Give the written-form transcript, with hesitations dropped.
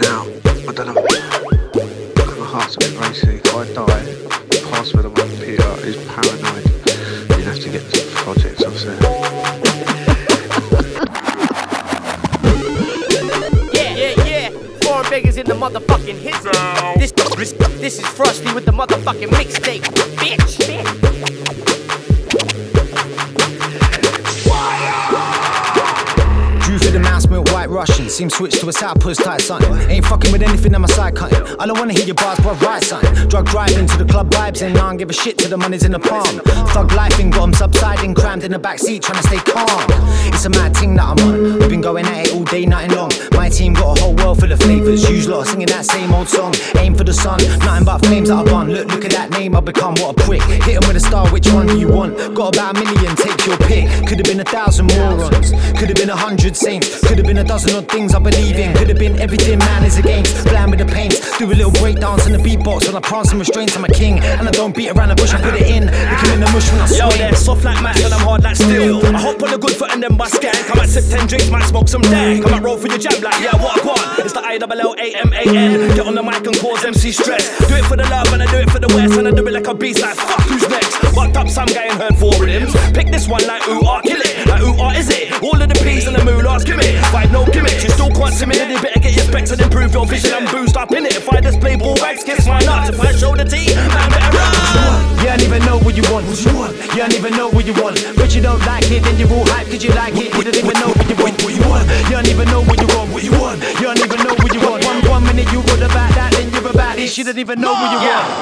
Now, I don't know, my heart's a bit racy. If I die, the password on my computer is paranoid. You'd have to get some projects off there. Yeah. Foreign beggars in the motherfucking hit zone. This is Frosty with the motherfucking mixtape, bitch. Drew for the mouse, milk, white Russian. Seem switched to a Southpaws type something. Ain't fucking with anything, I'm a side cutting. I don't wanna hear your bars, but write something. Drug driving to the club vibes, and I don't give a shit till the money's in the palm. Thug lifing, got 'em subsiding, crammed in the backseat, trying to stay calm. It's a mad thing that I'm on. We've been going at it all day, nothing long. My team got a whole world full of flavours. Use lot singing that same old song. Aim for the sun, nothing but flames that I burn. Look at that name I've become, what a prick. Hit 'em with a star, which one do you want? Got about a million, take your pick. Could've been 1,000 morons, could've been 100 saints, could've been a dozen odd things I believe in. Could've been everything man is against. Blind with the paints, do a little break dance in the beatbox. When I prance and restraints, I'm a king. And I don't beat around the bush, I put it in. Look him in the mush when I swing. Yo, they're soft like math and I'm hard like steel. I hop on the good foot and then bust skank. I might sip 10 drinks, might smoke some dank. I might roll for your jam like, yeah, what I want. It's the ILLAMAN. Get on the mic and cause MC stress. Do it for the love and I do it for the west. And I do it like a beast, like fuck who's next. Bucked up some guy and heard 4 rhythms. Pick this one like ooh, kill it. Like ooh, is it? All of the P's and the moolahs, give it. Five no gimmicks, you still can't see me. You better get your specs and improve your vision and boost up in it. If I display ball bags, kiss my nuts. If I show the T, man better run. You don't even know what you want. You don't even know what you want. But you don't like it, then you're all hype cause you like it. You don't even know what you want. You don't even know what you want. You don't even know what you want. One minute you good about that, then you're about this. You don't even know what you want.